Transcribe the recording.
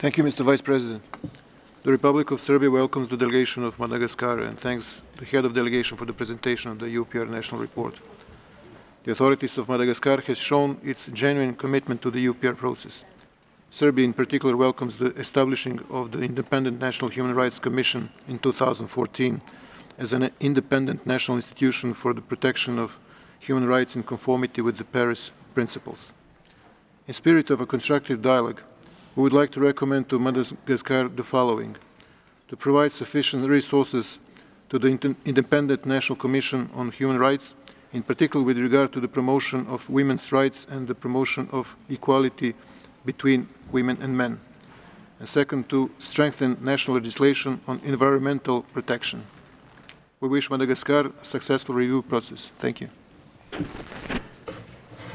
Thank you, Mr. Vice President. The Republic of Serbia welcomes the delegation of Madagascar and thanks the head of delegation for the presentation of the UPR National Report. The authorities of Madagascar have shown its genuine commitment to the UPR process. Serbia in particular welcomes the establishing of the Independent National Human Rights Commission in 2014 as an independent national institution for the protection of human rights in conformity with the Paris Principles. In spirit of a constructive dialogue, we would like to recommend to Madagascar the following: to provide sufficient resources to the Independent National Commission on Human Rights, in particular with regard to the promotion of women's rights and the promotion of equality between women and men. And second, to strengthen national legislation on environmental protection. We wish Madagascar a successful review process. Thank you.